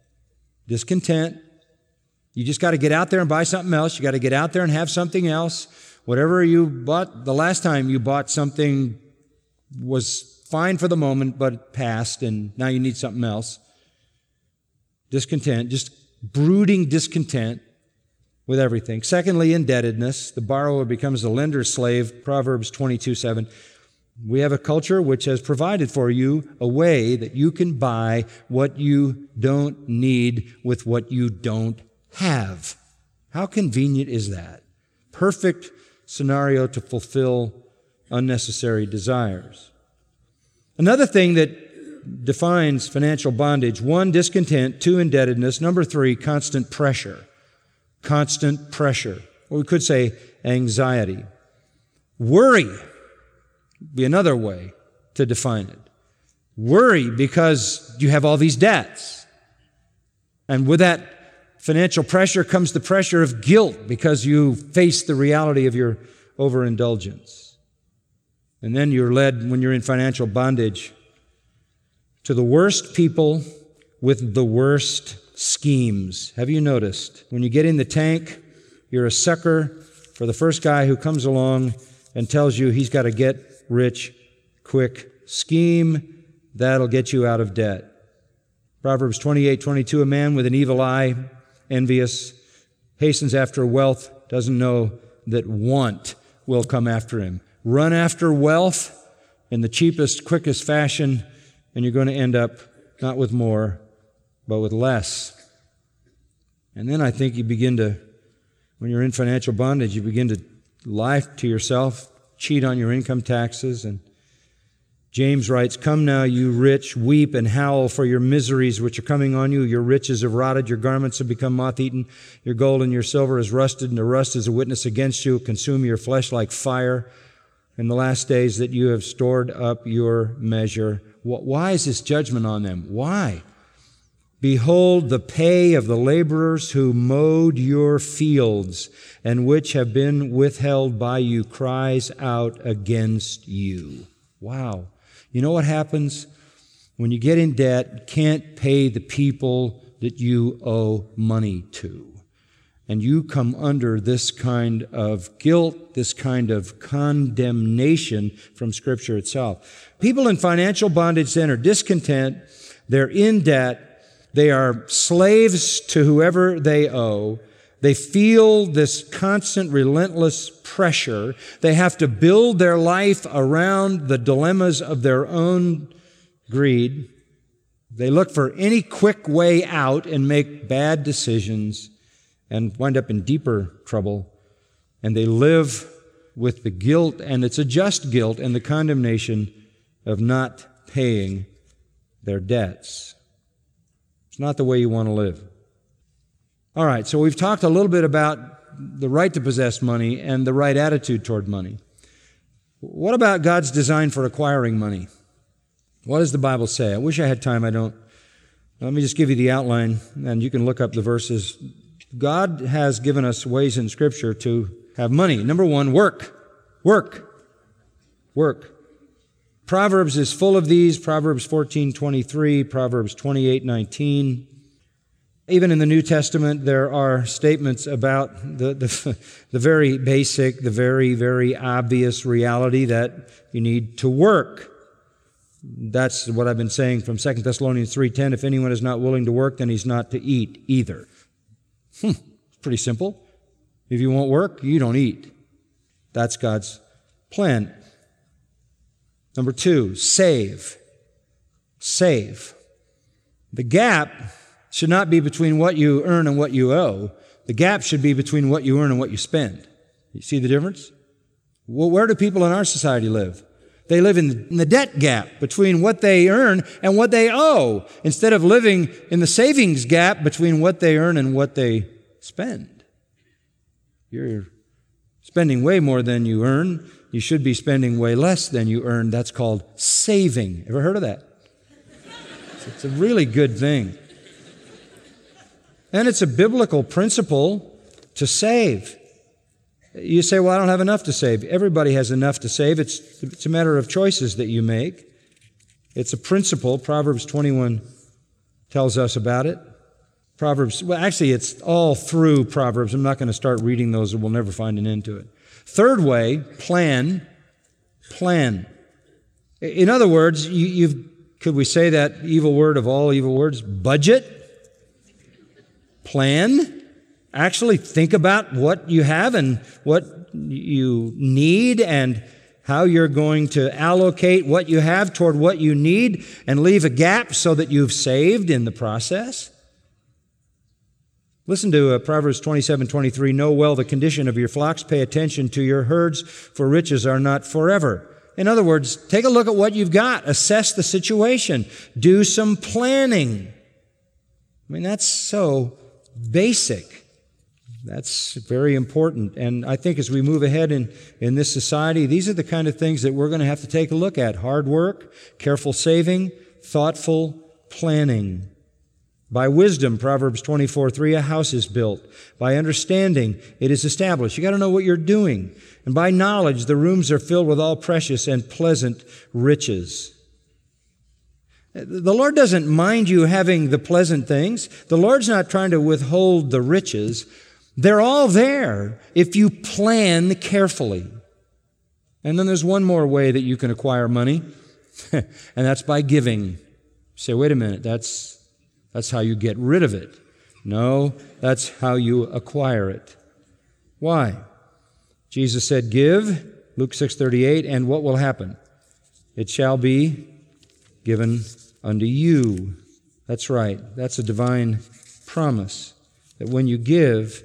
You just got to get out there and buy something else. You got to get out there and have something else. Whatever you bought the last time you bought something was fine for the moment, but it passed, and now you need something else. Discontent, just brooding discontent with everything. Secondly, indebtedness. The borrower becomes the lender's slave. Proverbs 22:7. We have a culture which has provided for you a way that you can buy what you don't need with what you don't have. How convenient is that? Perfect scenario to fulfill unnecessary desires. Another thing that defines financial bondage: 1, discontent; 2, indebtedness; 3, constant pressure. constant pressure. Or we could say anxiety. Worry would be another way to define it. Worry because you have all these debts. And with that financial pressure comes the pressure of guilt because you face the reality of your overindulgence. And then you're led, when you're in financial bondage, to the worst people with the worst schemes. Have you noticed? When you get in the tank, you're a sucker for the first guy who comes along and tells you he's got a get rich quick scheme that'll get you out of debt. Proverbs 28:22, a man with an evil eye, envious, hastens after wealth, doesn't know that want will come after him. Run after wealth in the cheapest, quickest fashion, and you're going to end up not with more, but with less. And then I think you begin to, when you're in financial bondage, you begin to lie to yourself, cheat on your income taxes. And James writes, "Come now, you rich, weep and howl for your miseries which are coming on you. Your riches have rotted, your garments have become moth-eaten, your gold and your silver is rusted, and the rust is a witness against you, consume your flesh like fire. In the last days that you have stored up your measure." Why is this judgment on them? Why? "Behold, the pay of the laborers who mowed your fields and which have been withheld by you cries out against you." Wow. You know what happens? When you get in debt, you can't pay the people that you owe money to. And you come under this kind of guilt, this kind of condemnation from Scripture itself. People in financial bondage then are discontent, they're in debt, they are slaves to whoever they owe, they feel this constant, relentless pressure, they have to build their life around the dilemmas of their own greed, they look for any quick way out and make bad decisions, and wind up in deeper trouble, and they live with the guilt, and it's a just guilt, and the condemnation of not paying their debts. It's not the way you want to live. All right, so we've talked a little bit about the right to possess money and the right attitude toward money. What about God's design for acquiring money? What does the Bible say? I wish I had time, I don't. Let me just give you the outline, and you can look up the verses. God has given us ways in Scripture to have money. Number one, work. Proverbs is full of these. Proverbs 14:23, Proverbs 28:19. Even in the New Testament, there are statements about the very basic, the very, very obvious reality that you need to work. That's what I've been saying from 2 Thessalonians 3:10. If anyone is not willing to work, then he's not to eat either. It's pretty simple. If you won't work, you don't eat. That's God's plan. Number two, save. Save. The gap should not be between what you earn and what you owe. The gap should be between what you earn and what you spend. You see the difference? Well, where do people in our society live? They live in the debt gap between what they earn and what they owe, instead of living in the savings gap between what they earn and what they spend. You're spending way more than you earn. You should be spending way less than you earn. That's called saving. Ever heard of that? It's a really good thing. And it's a biblical principle to save. You say, well, I don't have enough to save. Everybody has enough to save. It's a matter of choices that you make. It's a principle. Proverbs 21 tells us about it. It's all through Proverbs. I'm not going to start reading those, or we'll never find an end to it. Third way, plan. In other words, could we say that evil word of all evil words? Budget. Plan. Actually think about what you have and what you need and how you're going to allocate what you have toward what you need and leave a gap so that you've saved in the process. Listen to Proverbs 27:23. Know well the condition of your flocks. Pay attention to your herds, for riches are not forever. In other words, take a look at what you've got. Assess the situation. Do some planning. I mean, that's so basic. That's very important. And I think as we move ahead in this society, these are the kind of things that we're going to have to take a look at. Hard work, careful saving, thoughtful planning. By wisdom, Proverbs 24:3, a house is built. By understanding, it is established. You got to know what you're doing. And by knowledge, the rooms are filled with all precious and pleasant riches. The Lord doesn't mind you having the pleasant things. The Lord's not trying to withhold the riches. They're all there if you plan carefully. And then there's one more way that you can acquire money, and that's by giving. You say, wait a minute, that's how you get rid of it. No, that's how you acquire it. Why? Jesus said, give, Luke 6:38, and what will happen? It shall be given unto you. That's right. That's a divine promise, that when you give,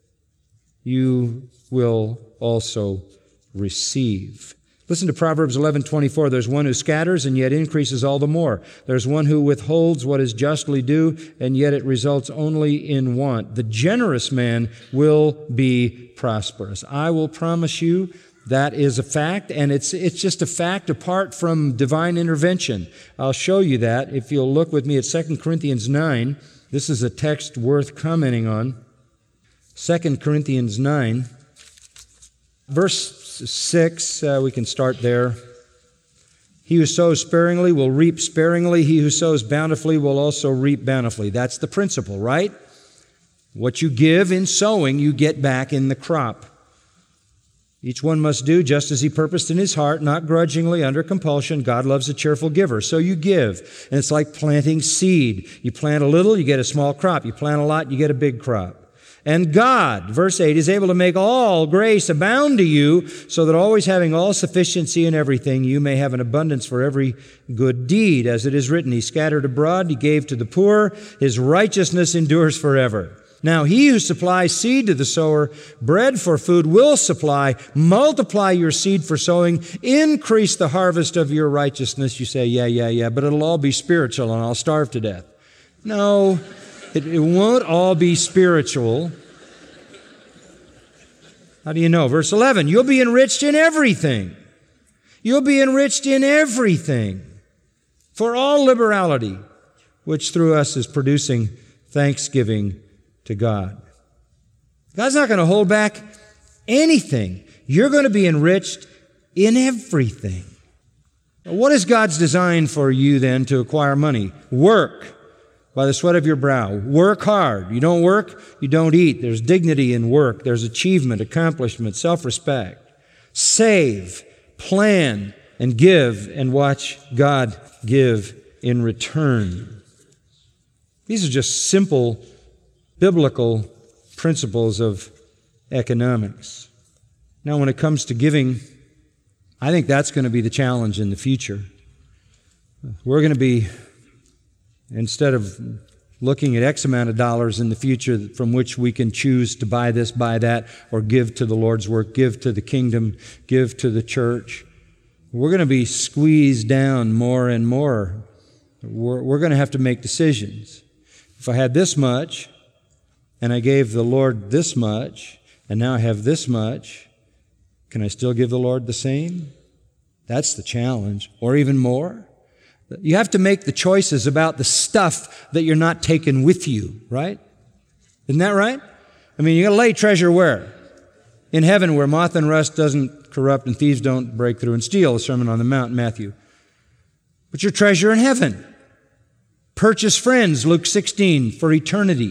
you will also receive. Listen to Proverbs 11:24. There's one who scatters and yet increases all the more. There's one who withholds what is justly due, and yet it results only in want. The generous man will be prosperous. I will promise you that is a fact, and it's just a fact apart from divine intervention. I'll show you that if you'll look with me at 2 Corinthians 9. This is a text worth commenting on. 2 Corinthians 9, verse 6, we can start there. He who sows sparingly will reap sparingly. He who sows bountifully will also reap bountifully. That's the principle, right? What you give in sowing, you get back in the crop. Each one must do just as he purposed in his heart, not grudgingly, under compulsion. God loves a cheerful giver. So you give. And it's like planting seed. You plant a little, you get a small crop. You plant a lot, you get a big crop. And God, verse 8, is able to make all grace abound to you, so that always having all sufficiency in everything, you may have an abundance for every good deed. As it is written, He scattered abroad, He gave to the poor, His righteousness endures forever. Now He who supplies seed to the sower, bread for food, will supply, multiply your seed for sowing, increase the harvest of your righteousness. You say, yeah, but it'll all be spiritual and I'll starve to death. No. It won't all be spiritual. How do you know? Verse 11, you'll be enriched in everything. You'll be enriched in everything for all liberality, which through us is producing thanksgiving to God. God's not going to hold back anything. You're going to be enriched in everything. What is God's design for you then to acquire money? Work. By the sweat of your brow. Work hard. You don't work, you don't eat. There's dignity in work. There's achievement, accomplishment, self-respect. Save, plan, and give, and watch God give in return. These are just simple biblical principles of economics. Now, when it comes to giving, I think that's going to be the challenge in the future. We're going to be, instead of looking at X amount of dollars in the future from which we can choose to buy this, buy that, or give to the Lord's work, give to the kingdom, give to the church, we're going to be squeezed down more and more. We're going to have to make decisions. If I had this much, and I gave the Lord this much, and now I have this much, can I still give the Lord the same? That's the challenge, or even more. You have to make the choices about the stuff that you're not taking with you, right? Isn't that right? I mean, you got to lay treasure where? In heaven, where moth and rust doesn't corrupt and thieves don't break through and steal, the Sermon on the Mount, Matthew. Put your treasure in heaven. Purchase friends, Luke 16, for eternity.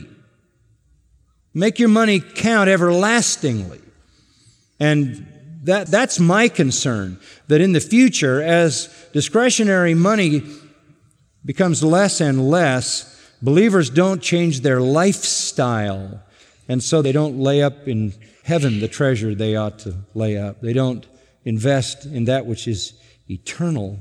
Make your money count everlastingly. And that's my concern, that in the future, as discretionary money becomes less and less, believers don't change their lifestyle, and so they don't lay up in heaven the treasure they ought to lay up. They don't invest in that which is eternal.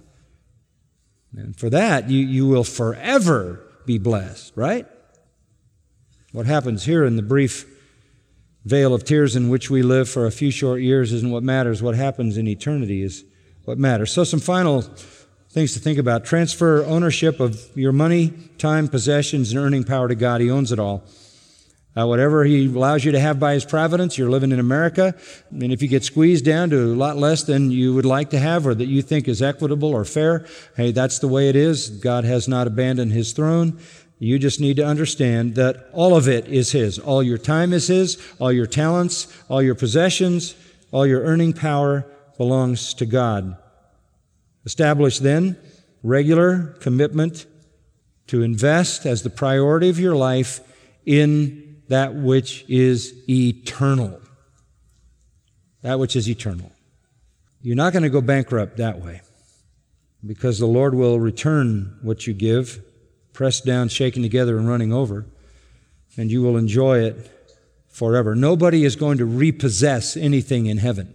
And for that, you will forever be blessed, right? What happens here in the brief vale of tears in which we live for a few short years isn't what matters. What happens in eternity is what matters. So some final things to think about. Transfer ownership of your money, time, possessions, and earning power to God. He owns it all. Whatever He allows you to have by His providence, you're living in America. And if you get squeezed down to a lot less than you would like to have or that you think is equitable or fair, hey, that's the way it is. God has not abandoned His throne. You just need to understand that all of it is His. All your time is His. All your talents, all your possessions, all your earning power belongs to God. Establish then regular commitment to invest as the priority of your life in that which is eternal. That which is eternal. You're not going to go bankrupt that way, because the Lord will return what you give, pressed down, shaken together, and running over, and you will enjoy it forever. Nobody is going to repossess anything in heaven.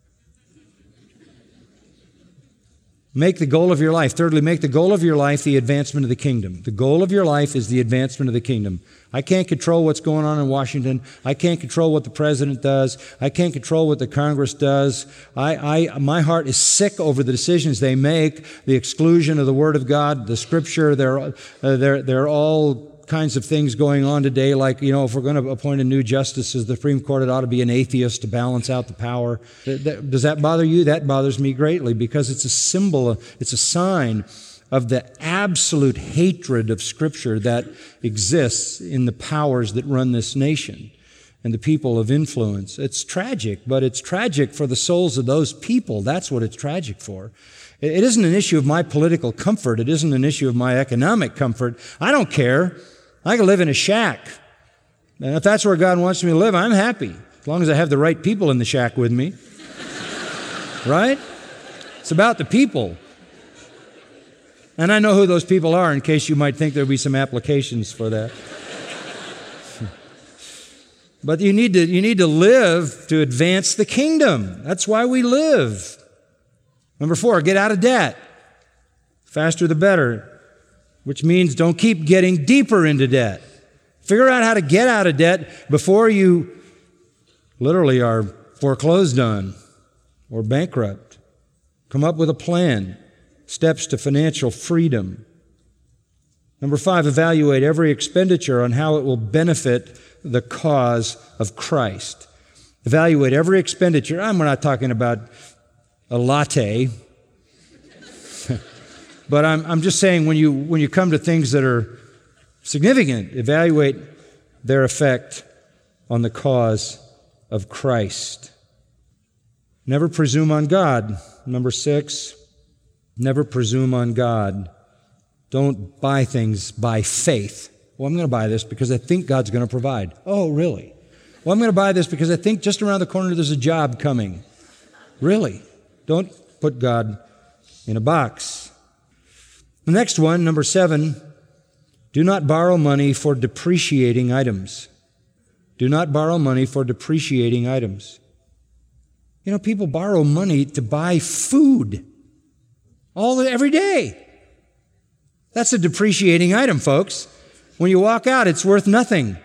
Make the goal of your life. Thirdly, make the goal of your life the advancement of the kingdom. The goal of your life is the advancement of the kingdom. I can't control what's going on in Washington. I can't control what the president does. I can't control what the Congress does. My heart is sick over the decisions they make, the exclusion of the Word of God, the Scripture. They're all kinds of things going on today, like, if we're going to appoint a new justice as the Supreme Court, it ought to be an atheist to balance out the power. Does that bother you? That bothers me greatly, because it's a symbol, it's a sign of the absolute hatred of Scripture that exists in the powers that run this nation and the people of influence. It's tragic, but it's tragic for the souls of those people. That's what it's tragic for. It isn't an issue of my political comfort. It isn't an issue of my economic comfort. I don't care. I can live in a shack. And if that's where God wants me to live, I'm happy, as long as I have the right people in the shack with me. Right? It's about the people. And I know who those people are, in case you might think there'll be some applications for that. But you need to live to advance the kingdom. That's why we live. Number 4, get out of debt. Faster the better, which means don't keep getting deeper into debt. Figure out how to get out of debt before you literally are foreclosed on or bankrupt. Come up with a plan, steps to financial freedom. Number 5, evaluate every expenditure on how it will benefit the cause of Christ. Evaluate every expenditure. I'm not talking about a latte. But I'm just saying, when you come to things that are significant, evaluate their effect on the cause of Christ. Never presume on God. Number 6, never presume on God. Don't buy things by faith. Well, I'm going to buy this because I think God's going to provide. Oh, really? Well, I'm going to buy this because I think just around the corner there's a job coming. Really? Don't put God in a box. The next one, number 7, do not borrow money for depreciating items. Do not borrow money for depreciating items. People borrow money to buy food every day. That's a depreciating item, folks. When you walk out, it's worth nothing.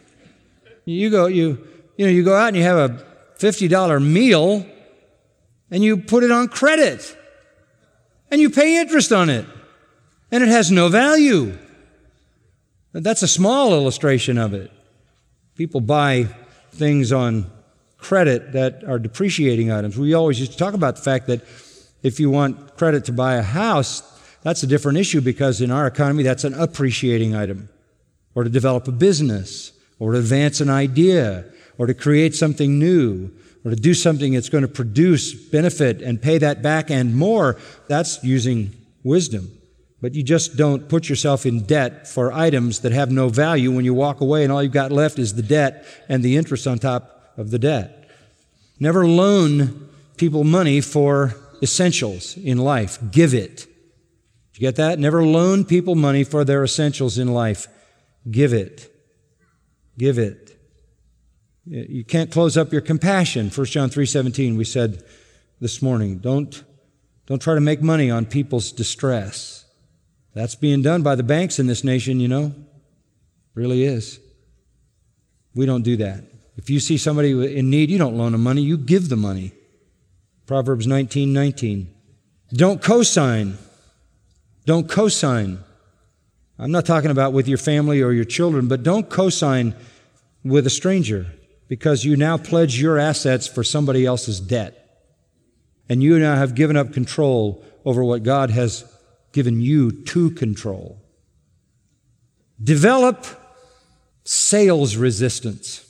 You go out and you have a $50 meal and you put it on credit and you pay interest on it. And it has no value. That's a small illustration of it. People buy things on credit that are depreciating items. We always used to talk about the fact that if you want credit to buy a house, that's a different issue, because in our economy, that's an appreciating item. Or to develop a business, or to advance an idea, or to create something new, or to do something that's going to produce benefit and pay that back and more. That's using wisdom. But you just don't put yourself in debt for items that have no value when you walk away and all you've got left is the debt and the interest on top of the debt. Never loan people money for essentials in life. Give it. Did you get that? Never loan people money for their essentials in life. Give it. Give it. You can't close up your compassion. 1 John 3:17, we said this morning. Don't try to make money on people's distress. That's being done by the banks in this nation, Really is. We don't do that. If you see somebody in need, you don't loan them money, you give the money. Proverbs 19:19. Don't co-sign. Don't co-sign. I'm not talking about with your family or your children, but don't co-sign with a stranger because you now pledge your assets for somebody else's debt. And you now have given up control over what God has given you to control. Develop sales resistance.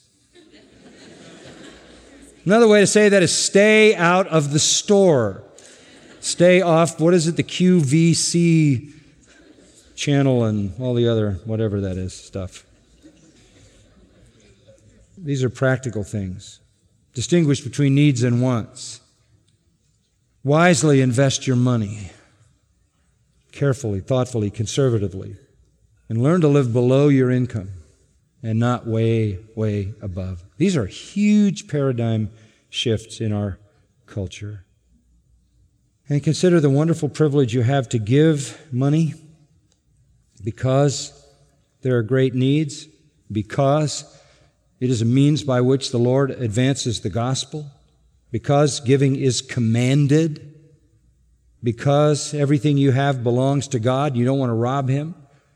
Another way to say that is stay out of the store. Stay off, what is it, the QVC channel and all the other, whatever that is, stuff. These are practical things. Distinguish between needs and wants. Wisely invest your money. Carefully, thoughtfully, conservatively. And learn to live below your income and not way, way above. These are huge paradigm shifts in our culture. And consider the wonderful privilege you have to give money because there are great needs, because it is a means by which the Lord advances the gospel, because giving is commanded, because everything you have belongs to God, you don't want to rob Him,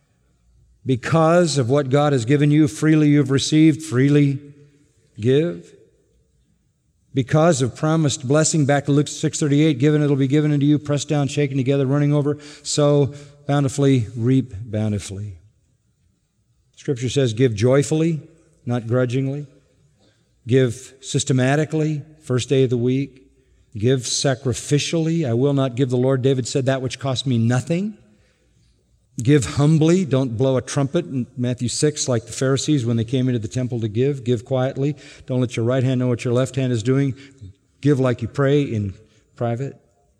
because of what God has given you, freely you've received, freely give. Because of promised blessing, back to Luke 6:38, given it'll be given unto you, pressed down, shaken together, running over, sow bountifully, reap bountifully. Scripture says, give joyfully, not grudgingly. Give systematically, first day of the week. Give sacrificially. I will not give the Lord, David said, that which cost me nothing. Give humbly. Don't blow a trumpet in Matthew 6 like the Pharisees when they came into the temple to give. Give quietly. Don't let your right hand know what your left hand is doing. Give like you pray in private.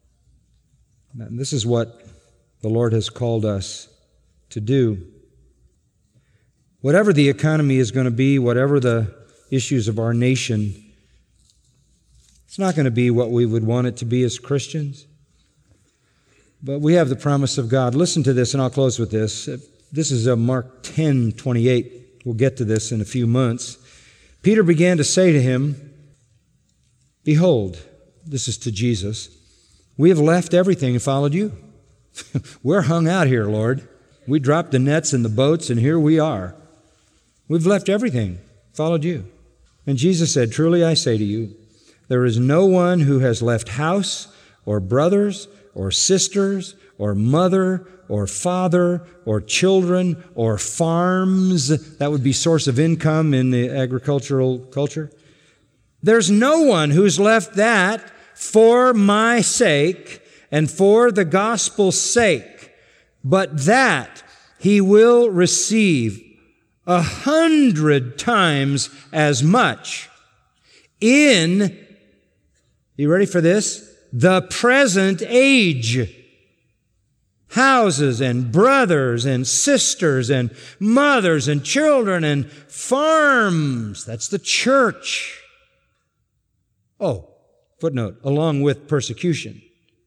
And this is what the Lord has called us to do. Whatever the economy is going to be, whatever the issues of our nation, it's not going to be what we would want it to be as Christians. But we have the promise of God. Listen to this, and I'll close with this. This is Mark 10:28. We'll get to this in a few months. Peter began to say to him, behold, this is to Jesus, we have left everything and followed you. We're hung out here, Lord. We dropped the nets and the boats, and here we are. We've left everything, followed you. And Jesus said, truly I say to you, there is no one who has left house or brothers or sisters, or mother, or father, or children, or farms. That would be source of income in the agricultural culture. There's no one who's left that for my sake and for the gospel's sake, but that he will receive 100 times as much in, you ready for this? The present age. Houses and brothers and sisters and mothers and children and farms. That's the church. Oh, footnote, along with persecution.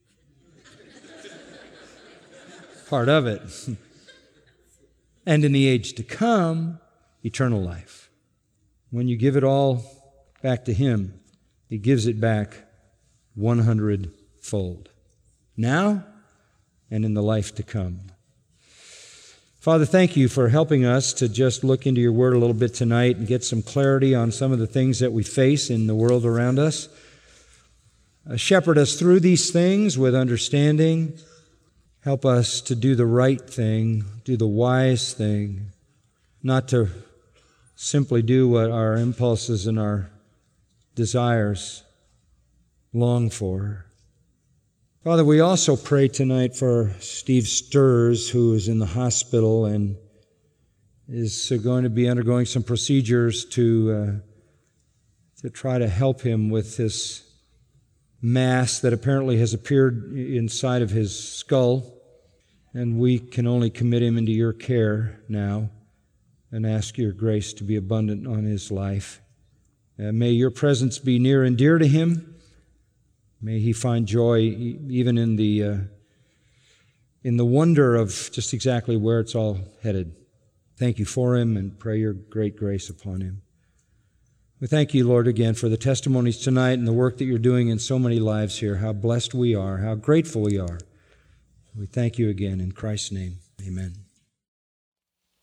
Part of it. And in the age to come, eternal life. When you give it all back to Him, He gives it back 100-fold. Now and in the life to come. Father, thank you for helping us to just look into your word a little bit tonight and get some clarity on some of the things that we face in the world around us. Shepherd us through these things with understanding. Help us to do the right thing, do the wise thing, not to simply do what our impulses and our desires long for. Father, we also pray tonight for Steve Sturrs, who is in the hospital and is going to be undergoing some procedures to try to help him with this mass that apparently has appeared inside of his skull. And we can only commit him into your care now and ask your grace to be abundant on his life. May your presence be near and dear to him. May he find joy even in the wonder of just exactly where it's all headed. Thank you for him and pray your great grace upon him. We thank you, Lord, again for the testimonies tonight and the work that you're doing in so many lives here. How blessed we are, how grateful we are. We thank you again in Christ's name. Amen.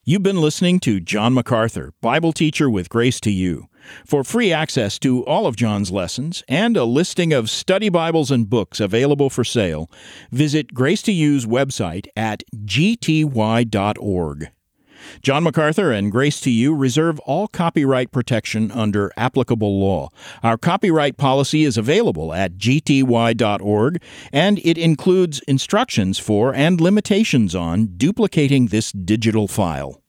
You've been listening to John MacArthur, Bible teacher with Grace to You. For free access to all of John's lessons and a listing of study Bibles and books available for sale, visit Grace to You's website at gty.org. John MacArthur and Grace to You reserve all copyright protection under applicable law. Our copyright policy is available at gty.org, and it includes instructions for and limitations on duplicating this digital file.